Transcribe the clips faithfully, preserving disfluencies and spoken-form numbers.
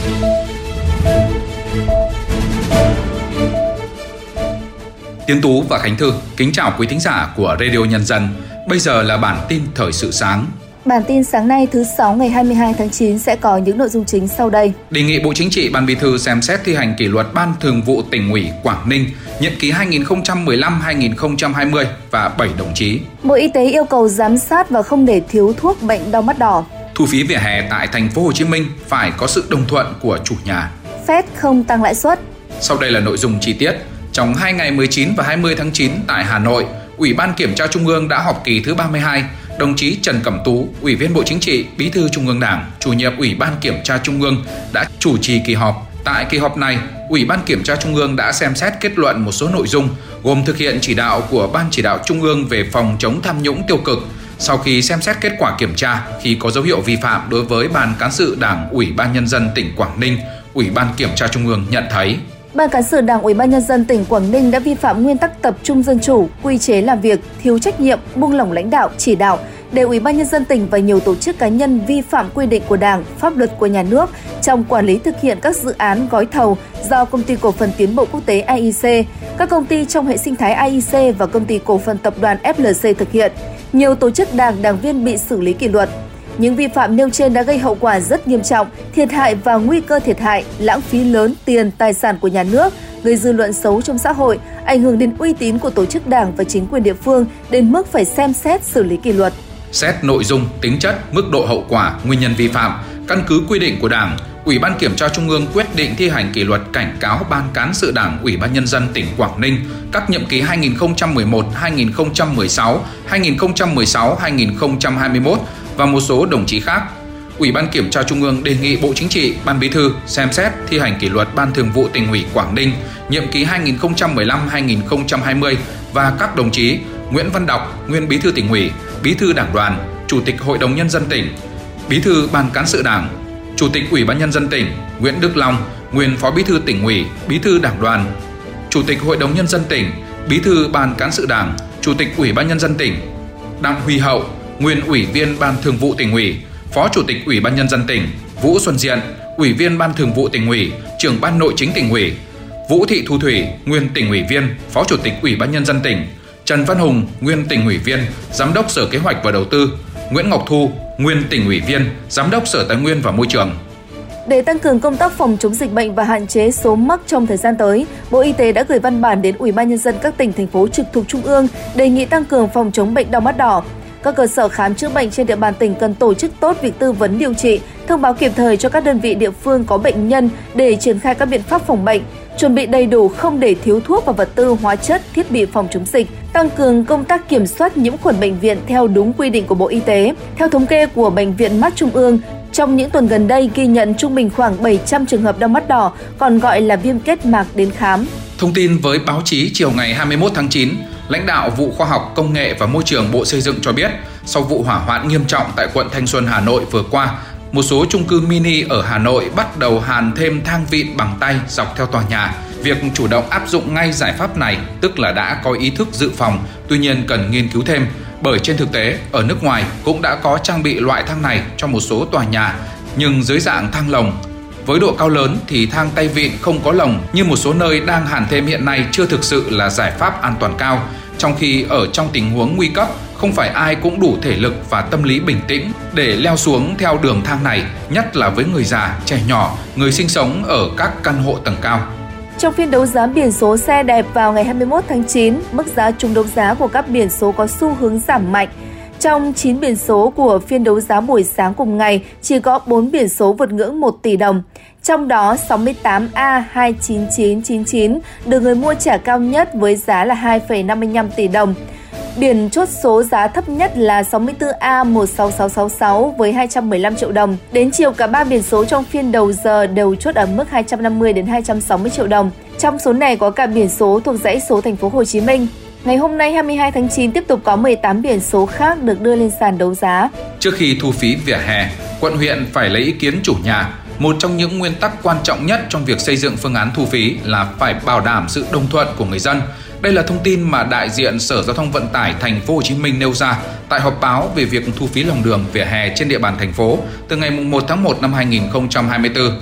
Tiến Tú và Khánh Thư kính chào quý thính giả của Radio Nhân dân. Bây giờ là bản tin thời sự sáng. Bản tin sáng nay thứ sáu ngày hai mươi hai tháng chín sẽ có những nội dung chính sau đây. Đề nghị Bộ Chính trị, Ban Bí thư xem xét thi hành kỷ luật Ban Thường vụ Tỉnh ủy Quảng Ninh nhiệm kỳ hai nghìn không trăm mười lăm đến hai nghìn không trăm hai mươi và bảy đồng chí. Bộ Y tế yêu cầu giám sát và không để thiếu thuốc bệnh đau mắt đỏ. Thu phí vỉa hè tại thành phố Hồ Chí Minh phải có sự đồng thuận của chủ nhà. Fed không tăng lãi suất. Sau đây là nội dung chi tiết. Trong hai ngày mười chín và hai mươi tháng chín tại Hà Nội, Ủy ban Kiểm tra Trung ương đã họp kỳ thứ ba mươi hai. Đồng chí Trần Cẩm Tú, Ủy viên Bộ Chính trị, Bí thư Trung ương Đảng, Chủ nhiệm Ủy ban Kiểm tra Trung ương đã chủ trì kỳ họp. Tại kỳ họp này, Ủy ban Kiểm tra Trung ương đã xem xét kết luận một số nội dung, gồm thực hiện chỉ đạo của Ban Chỉ đạo Trung ương về phòng chống tham nhũng tiêu cực. Sau khi xem xét kết quả kiểm tra, khi có dấu hiệu vi phạm đối với Ban Cán sự Đảng Ủy ban Nhân dân tỉnh Quảng Ninh, Ủy ban Kiểm tra Trung ương nhận thấy Ban Cán sự Đảng Ủy ban Nhân dân tỉnh Quảng Ninh đã vi phạm nguyên tắc tập trung dân chủ, quy chế làm việc, thiếu trách nhiệm, buông lỏng lãnh đạo, chỉ đạo, để Ủy ban Nhân dân tỉnh và nhiều tổ chức cá nhân vi phạm quy định của Đảng, pháp luật của nhà nước trong quản lý thực hiện các dự án gói thầu do Công ty Cổ phần Tiến bộ Quốc tế a i xê, các công ty trong hệ sinh thái a i xê và Công ty Cổ phần Tập đoàn ép lờ xê thực hiện. Nhiều tổ chức đảng, đảng viên bị xử lý kỷ luật. Những vi phạm nêu trên đã gây hậu quả rất nghiêm trọng, thiệt hại và nguy cơ thiệt hại, lãng phí lớn tiền, tài sản của nhà nước, gây dư luận xấu trong xã hội, ảnh hưởng đến uy tín của tổ chức đảng và chính quyền địa phương đến mức phải xem xét xử lý kỷ luật. Xét nội dung, tính chất, mức độ hậu quả, nguyên nhân vi phạm, căn cứ quy định của Đảng, Ủy ban Kiểm tra Trung ương quyết định thi hành kỷ luật cảnh cáo Ban Cán sự Đảng Ủy ban Nhân dân tỉnh Quảng Ninh các nhiệm kỳ hai nghìn không trăm mười một đến hai nghìn không trăm mười sáu, hai nghìn không trăm mười sáu đến hai nghìn không trăm hai mươi mốt và một số đồng chí khác. Ủy ban Kiểm tra Trung ương đề nghị Bộ Chính trị, Ban Bí thư xem xét thi hành kỷ luật Ban Thường vụ Tỉnh ủy Quảng Ninh nhiệm kỳ hai nghìn không trăm mười lăm đến hai nghìn không trăm hai mươi và các đồng chí Nguyễn Văn Đọc, nguyên Bí thư Tỉnh ủy, Bí thư Đảng đoàn, Chủ tịch Hội đồng Nhân dân tỉnh, Bí thư Ban Cán sự Đảng, Chủ tịch Ủy ban Nhân dân tỉnh Nguyễn Đức Long, nguyên Phó Bí thư Tỉnh ủy, Bí thư Đảng đoàn, Chủ tịch Hội đồng Nhân dân tỉnh, Bí thư Ban Cán sự Đảng, Chủ tịch Ủy ban Nhân dân tỉnh Đặng Huy Hậu, nguyên Ủy viên Ban Thường vụ Tỉnh ủy, Phó Chủ tịch Ủy ban Nhân dân tỉnh Vũ Xuân Diện, Ủy viên Ban Thường vụ Tỉnh ủy, Trưởng Ban Nội chính Tỉnh ủy, Vũ Thị Thu Thủy, nguyên Tỉnh ủy viên, Phó Chủ tịch Ủy ban Nhân dân tỉnh, Trần Văn Hùng, nguyên Tỉnh ủy viên, Giám đốc Sở Kế hoạch và Đầu tư, Nguyễn Ngọc Thu, nguyên Tỉnh ủy viên, Giám đốc Sở Tài nguyên và Môi trường. Để tăng cường công tác phòng chống dịch bệnh và hạn chế số mắc trong thời gian tới, Bộ Y tế đã gửi văn bản đến Ủy ban Nhân dân các tỉnh, thành phố trực thuộc Trung ương đề nghị tăng cường phòng chống bệnh đau mắt đỏ. Các cơ sở khám chữa bệnh trên địa bàn tỉnh cần tổ chức tốt việc tư vấn điều trị, thông báo kịp thời cho các đơn vị địa phương có bệnh nhân để triển khai các biện pháp phòng bệnh, chuẩn bị đầy đủ không để thiếu thuốc và vật tư, hóa chất, thiết bị phòng chống dịch, tăng cường công tác kiểm soát nhiễm khuẩn bệnh viện theo đúng quy định của Bộ Y tế. Theo thống kê của Bệnh viện Mắt Trung ương, trong những tuần gần đây ghi nhận trung bình khoảng bảy trăm trường hợp đau mắt đỏ, còn gọi là viêm kết mạc đến khám. Thông tin với báo chí chiều ngày hai mươi mốt tháng chín, lãnh đạo vụ Khoa học, Công nghệ và Môi trường Bộ Xây dựng cho biết, sau vụ hỏa hoạn nghiêm trọng tại quận Thanh Xuân, Hà Nội vừa qua, một số chung cư mini ở Hà Nội bắt đầu hàn thêm thang vịn bằng tay dọc theo tòa nhà. Việc chủ động áp dụng ngay giải pháp này tức là đã có ý thức dự phòng, tuy nhiên cần nghiên cứu thêm, bởi trên thực tế, ở nước ngoài cũng đã có trang bị loại thang này cho một số tòa nhà, nhưng dưới dạng thang lồng. Với độ cao lớn thì thang tay vịn không có lồng như một số nơi đang hàn thêm hiện nay chưa thực sự là giải pháp an toàn cao, trong khi ở trong tình huống nguy cấp, không phải ai cũng đủ thể lực và tâm lý bình tĩnh để leo xuống theo đường thang này, nhất là với người già, trẻ nhỏ, người sinh sống ở các căn hộ tầng cao. Trong phiên đấu giá biển số xe đẹp vào ngày hai mươi mốt tháng chín, mức giá trúng đấu giá của các biển số có xu hướng giảm mạnh. Trong chín biển số của phiên đấu giá buổi sáng cùng ngày, chỉ có bốn biển số vượt ngưỡng một tỷ đồng. Trong đó, sáu mươi tám A hai chín chín chín chín được người mua trả cao nhất với giá là hai phẩy năm mươi lăm tỷ đồng. Biển chốt số giá thấp nhất là sáu mươi tư A một sáu sáu sáu sáu với hai trăm mười lăm triệu đồng. Đến chiều, cả ba biển số trong phiên đầu giờ đều chốt ở mức hai trăm năm mươi đến hai trăm sáu mươi triệu đồng. Trong số này có cả biển số thuộc dãy số thành phố Hồ Chí Minh. Ngày hôm nay hai mươi hai tháng chín tiếp tục có mười tám biển số khác được đưa lên sàn đấu giá. Trước khi thu phí vỉa hè, quận huyện phải lấy ý kiến chủ nhà. Một trong những nguyên tắc quan trọng nhất trong việc xây dựng phương án thu phí là phải bảo đảm sự đồng thuận của người dân. Đây là thông tin mà đại diện Sở Giao thông Vận tải Thành phố Hồ Chí Minh nêu ra tại họp báo về việc thu phí lòng đường vỉa hè trên địa bàn thành phố từ ngày một tháng một năm hai nghìn không trăm hai mươi tư.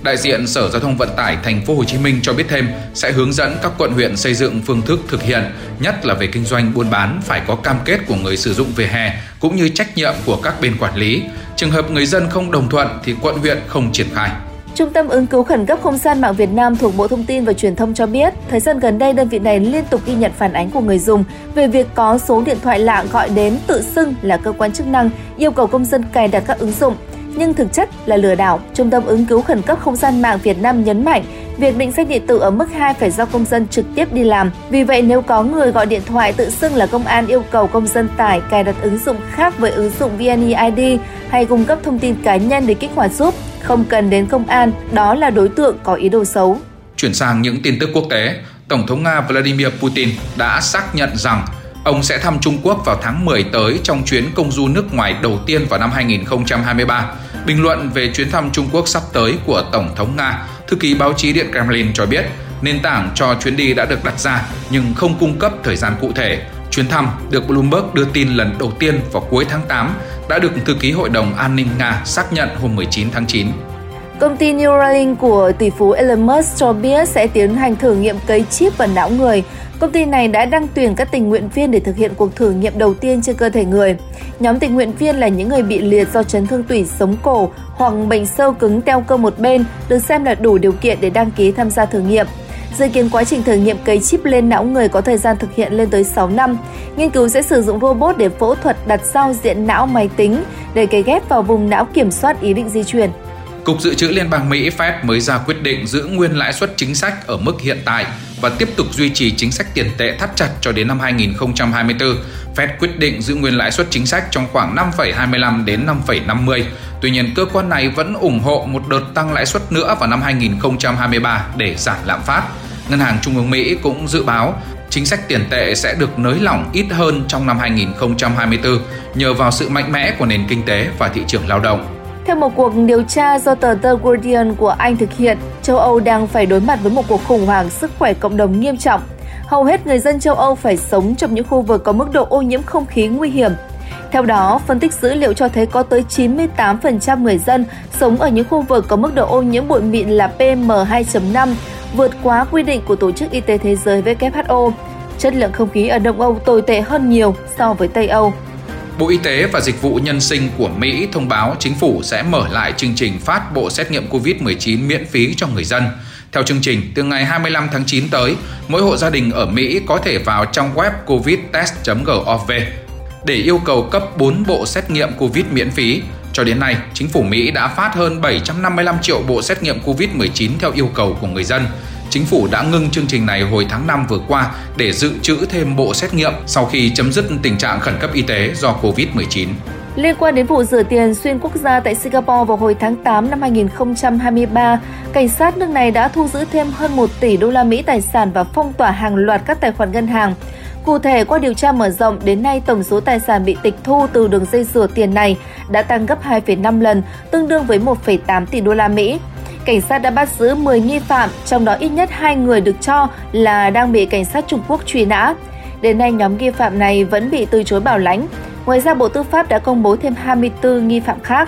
Đại diện Sở Giao thông Vận tải Thành phố Hồ Chí Minh cho biết thêm sẽ hướng dẫn các quận huyện xây dựng phương thức thực hiện, nhất là về kinh doanh buôn bán phải có cam kết của người sử dụng vỉa hè cũng như trách nhiệm của các bên quản lý. Trường hợp người dân không đồng thuận thì quận huyện không triển khai. Trung tâm ứng cứu khẩn cấp không gian mạng Việt Nam thuộc Bộ Thông tin và Truyền thông cho biết, thời gian gần đây đơn vị này liên tục ghi nhận phản ánh của người dùng về việc có số điện thoại lạ gọi đến tự xưng là cơ quan chức năng yêu cầu công dân cài đặt các ứng dụng, nhưng thực chất là lừa đảo. Trung tâm ứng cứu khẩn cấp không gian mạng Việt Nam nhấn mạnh, việc định danh điện tử ở mức hai phải do công dân trực tiếp đi làm. Vì vậy, nếu có người gọi điện thoại tự xưng là công an yêu cầu công dân tải cài đặt ứng dụng khác với ứng dụng vê en e i đê hay cung cấp thông tin cá nhân để kích hoạt giúp, không cần đến công an, đó là đối tượng có ý đồ xấu. Chuyển sang những tin tức quốc tế, Tổng thống Nga Vladimir Putin đã xác nhận rằng ông sẽ thăm Trung Quốc vào tháng mười tới trong chuyến công du nước ngoài đầu tiên vào năm hai nghìn không trăm hai mươi ba. Bình luận về chuyến thăm Trung Quốc sắp tới của Tổng thống Nga, thư ký báo chí Điện Kremlin cho biết nền tảng cho chuyến đi đã được đặt ra nhưng không cung cấp thời gian cụ thể. Chuyến thăm được Bloomberg đưa tin lần đầu tiên vào cuối tháng tám đã được thư ký Hội đồng An ninh Nga xác nhận hôm mười chín tháng chín. Công ty Neuralink của tỷ phú Elon Musk cho biết sẽ tiến hành thử nghiệm cấy chip vào não người. Công ty này đã đăng tuyển các tình nguyện viên để thực hiện cuộc thử nghiệm đầu tiên trên cơ thể người. Nhóm tình nguyện viên là những người bị liệt do chấn thương tủy sống cổ hoặc bệnh xơ cứng teo cơ một bên, được xem là đủ điều kiện để đăng ký tham gia thử nghiệm. Dự kiến quá trình thử nghiệm cấy chip lên não người có thời gian thực hiện lên tới sáu năm. Nghiên cứu sẽ sử dụng robot để phẫu thuật đặt giao diện não máy tính để cấy ghép vào vùng não kiểm soát ý định di chuyển. Cục Dự trữ Liên bang Mỹ Fed mới ra quyết định giữ nguyên lãi suất chính sách ở mức hiện tại và tiếp tục duy trì chính sách tiền tệ thắt chặt cho đến năm hai nghìn không trăm hai mươi tư. Fed quyết định giữ nguyên lãi suất chính sách trong khoảng năm phẩy hai mươi lăm đến năm phẩy năm mươi. Tuy nhiên, cơ quan này vẫn ủng hộ một đợt tăng lãi suất nữa vào năm hai nghìn không trăm hai mươi ba để giảm lạm phát. Ngân hàng Trung ương Mỹ cũng dự báo chính sách tiền tệ sẽ được nới lỏng ít hơn trong năm hai nghìn không trăm hai mươi tư nhờ vào sự mạnh mẽ của nền kinh tế và thị trường lao động. Theo một cuộc điều tra do tờ The Guardian của Anh thực hiện, châu Âu đang phải đối mặt với một cuộc khủng hoảng sức khỏe cộng đồng nghiêm trọng. Hầu hết người dân châu Âu phải sống trong những khu vực có mức độ ô nhiễm không khí nguy hiểm. Theo đó, phân tích dữ liệu cho thấy có tới chín mươi tám phần trăm người dân sống ở những khu vực có mức độ ô nhiễm bụi mịn là P M hai chấm năm, vượt quá quy định của Tổ chức Y tế Thế giới W H O. Chất lượng không khí ở Đông Âu tồi tệ hơn nhiều so với Tây Âu. Bộ Y tế và Dịch vụ Nhân sinh của Mỹ thông báo chính phủ sẽ mở lại chương trình phát bộ xét nghiệm covid mười chín miễn phí cho người dân. Theo chương trình, từ ngày hai mươi lăm tháng chín tới, mỗi hộ gia đình ở Mỹ có thể vào trong web covid test chấm gov để yêu cầu cấp bốn bộ xét nghiệm Covid miễn phí. Cho đến nay, chính phủ Mỹ đã phát hơn bảy trăm năm mươi lăm triệu bộ xét nghiệm covid mười chín theo yêu cầu của người dân. Chính phủ đã ngưng chương trình này hồi tháng năm vừa qua để dự trữ thêm bộ xét nghiệm sau khi chấm dứt tình trạng khẩn cấp y tế do covid mười chín. Liên quan đến vụ rửa tiền xuyên quốc gia tại Singapore vào hồi tháng tám năm hai nghìn không trăm hai mươi ba, cảnh sát nước này đã thu giữ thêm hơn một tỷ đô la Mỹ tài sản và phong tỏa hàng loạt các tài khoản ngân hàng. Cụ thể, qua điều tra mở rộng, đến nay tổng số tài sản bị tịch thu từ đường dây rửa tiền này đã tăng gấp hai phẩy năm lần, tương đương với một phẩy tám tỷ đô la Mỹ. Cảnh sát đã bắt giữ mười nghi phạm, trong đó ít nhất hai người được cho là đang bị cảnh sát Trung Quốc truy nã. Đến nay, nhóm nghi phạm này vẫn bị từ chối bảo lãnh. Ngoài ra, Bộ Tư pháp đã công bố thêm hai mươi tư nghi phạm khác.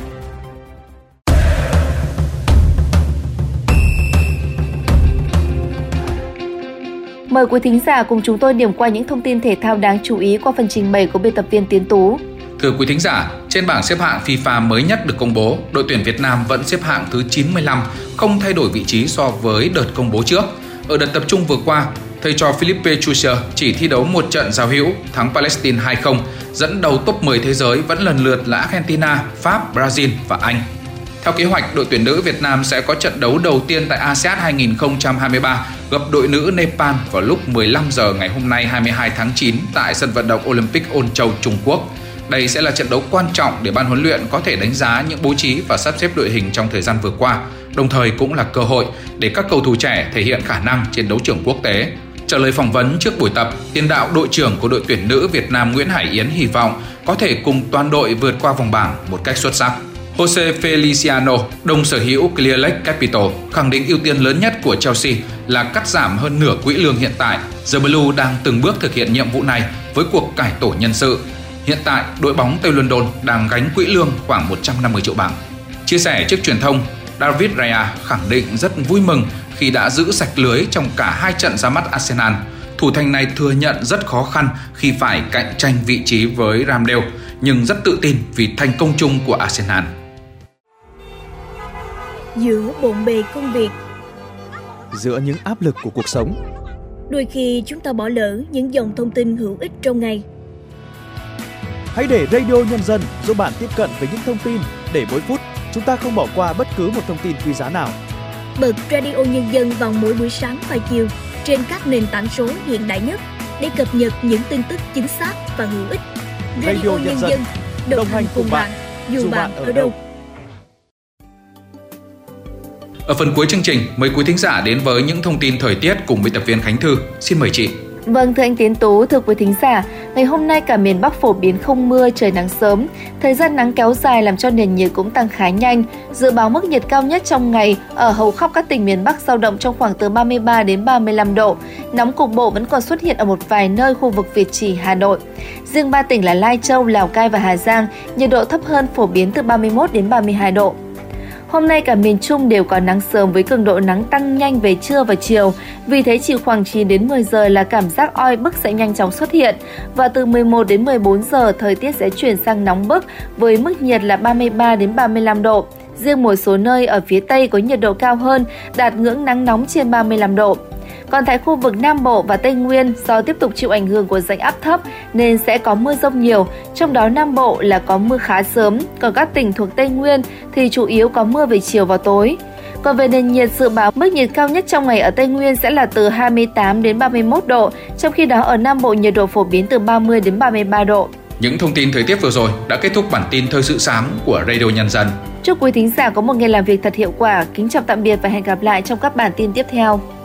Mời quý thính giả cùng chúng tôi điểm qua những thông tin thể thao đáng chú ý qua phần trình bày của biên tập viên Tiến Tú. Thưa quý thính giả, trên bảng xếp hạng FIFA mới nhất được công bố, đội tuyển Việt Nam vẫn xếp hạng thứ chín mươi lăm, không thay đổi vị trí so với đợt công bố trước. Ở đợt tập trung vừa qua, thầy trò Philippe Chuser chỉ thi đấu một trận giao hữu, thắng Palestine hai không, dẫn đầu top mười thế giới vẫn lần lượt là Argentina, Pháp, Brazil và Anh. Theo kế hoạch, đội tuyển nữ Việt Nam sẽ có trận đấu đầu tiên tại a sê an hai nghìn không trăm hai mươi ba gặp đội nữ Nepal vào lúc mười lăm giờ ngày hôm nay hai mươi hai tháng chín tại sân vận động Olympic Ôn Châu, Trung Quốc. Đây sẽ là trận đấu quan trọng để ban huấn luyện có thể đánh giá những bố trí và sắp xếp đội hình trong thời gian vừa qua, đồng thời cũng là cơ hội để các cầu thủ trẻ thể hiện khả năng trên đấu trường quốc tế. Trả lời phỏng vấn trước buổi tập, tiền đạo đội trưởng của đội tuyển nữ Việt Nam Nguyễn Hải Yến hy vọng có thể cùng toàn đội vượt qua vòng bảng một cách xuất sắc. Jose Feliciano, đồng sở hữu Clear Lake Capital, khẳng định ưu tiên lớn nhất của Chelsea là cắt giảm hơn nửa quỹ lương hiện tại. The Blue đang từng bước thực hiện nhiệm vụ này với cuộc cải tổ nhân sự. Hiện tại, đội bóng Tây London đang gánh quỹ lương khoảng một trăm năm mươi triệu bảng. Chia sẻ trước truyền thông, David Raya khẳng định rất vui mừng khi đã giữ sạch lưới trong cả hai trận ra mắt Arsenal. Thủ thành này thừa nhận rất khó khăn khi phải cạnh tranh vị trí với Ramsdale, nhưng rất tự tin vì thành công chung của Arsenal. Giữa bộn bề công việc, giữa những áp lực của cuộc sống, đôi khi chúng ta bỏ lỡ những dòng thông tin hữu ích trong ngày. Hãy để Radio Nhân dân giúp bạn tiếp cận với những thông tin để mỗi phút chúng ta không bỏ qua bất cứ một thông tin quý giá nào. Bật Radio Nhân dân vào mỗi buổi sáng và chiều trên các nền tảng số hiện đại nhất để cập nhật những tin tức chính xác và hữu ích. Radio, Radio Nhân, Nhân dân đồng, đồng hành cùng bạn, dù bạn ở đâu. Ở phần cuối chương trình, mời quý thính giả đến với những thông tin thời tiết cùng biên tập viên Khánh Thư. Xin mời chị. Vâng, thưa anh Tiến Tú, thưa quý thính giả, ngày hôm nay cả miền Bắc phổ biến không mưa, trời nắng sớm. Thời gian nắng kéo dài làm cho nền nhiệt cũng tăng khá nhanh. Dự báo mức nhiệt cao nhất trong ngày ở hầu khắp các tỉnh miền Bắc dao động trong khoảng từ ba mươi ba đến ba mươi lăm độ. Nóng cục bộ vẫn còn xuất hiện ở một vài nơi khu vực Việt Trì, Hà Nội. Riêng ba tỉnh là Lai Châu, Lào Cai và Hà Giang, nhiệt độ thấp hơn, phổ biến từ ba mươi mốt đến ba mươi hai độ. Hôm nay cả miền Trung đều có nắng sớm với cường độ nắng tăng nhanh về trưa và chiều. Vì thế chỉ khoảng chín đến mười giờ là cảm giác oi bức sẽ nhanh chóng xuất hiện. Và từ mười một đến mười bốn giờ thời tiết sẽ chuyển sang nóng bức với mức nhiệt là ba mươi ba đến ba mươi lăm độ. Riêng một số nơi ở phía Tây có nhiệt độ cao hơn, đạt ngưỡng nắng nóng trên ba mươi lăm độ. Còn tại khu vực Nam Bộ và Tây Nguyên, do tiếp tục chịu ảnh hưởng của rãnh áp thấp nên sẽ có mưa dông nhiều, trong đó Nam Bộ là có mưa khá sớm, còn các tỉnh thuộc Tây Nguyên thì chủ yếu có mưa về chiều và tối. Còn về nền nhiệt, dự báo mức nhiệt cao nhất trong ngày ở Tây Nguyên sẽ là từ hai mươi tám đến ba mươi mốt độ, trong khi đó ở Nam Bộ nhiệt độ phổ biến từ ba mươi đến ba mươi ba độ. Những thông tin thời tiết vừa rồi đã kết thúc bản tin Thời sự sáng của Radio Nhân dân. Chúc quý thính giả có một ngày làm việc thật hiệu quả. Kính chào tạm biệt và hẹn gặp lại trong các bản tin tiếp theo.